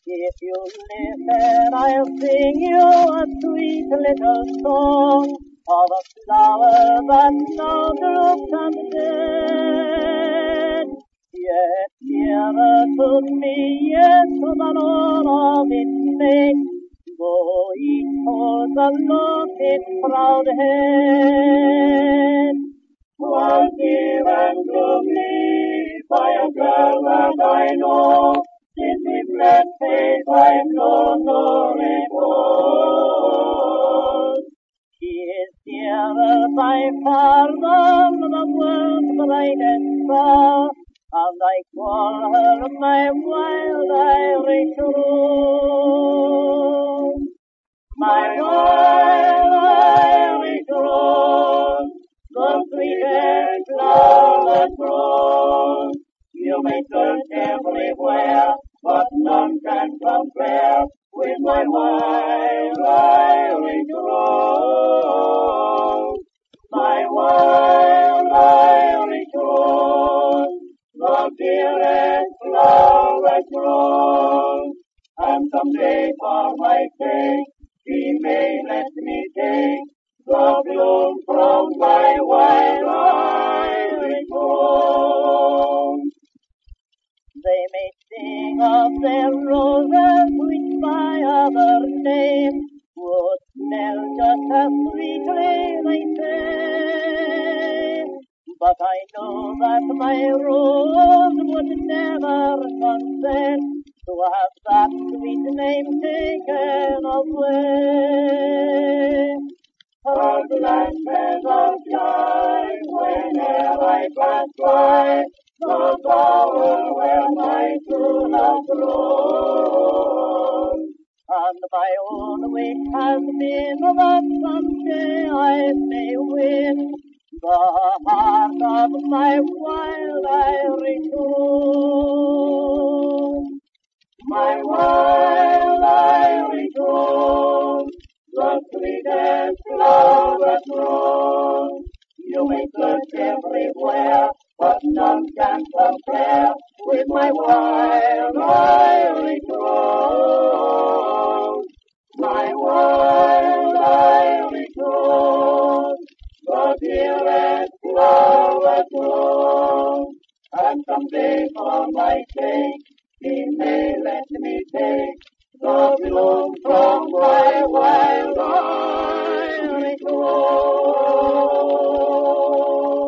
If you listen, I'll sing you a sweet little song of a flower that now droops and dead. Yet dearer to me is the Lord of its name, though each holds aloft its proud head. Was given to me by a girl that I know, since we fled faith I've known no repose. She is dearer by far than the world's brightest star, and I call her my wild Irish rose. My wild Irish rose, the sweetest flower that grows. You may search everywhere, but none can compare with my wild Irish rose. My wild Irish rose, the dearest flower that grows. And someday for my sake, she may let me take the bloom from my wild Irish rose. They may sing of their roses which by other name would smell just as sweetly, they say. But I know that my rose would never consent to have that sweet name taken away. Her glances of shine whene'er I pass by the bower where my true love grows. And my own wish has been that someday I may win the heart of my wild Irish rose. My wild Irish rose, the sweetest flower that grows. You may search everywhere, but none can compare with my wild Irish rose. My wild Irish rose, the dearest flower that grows. And someday for my sake, she may let me take the bloom from my wild Irish rose.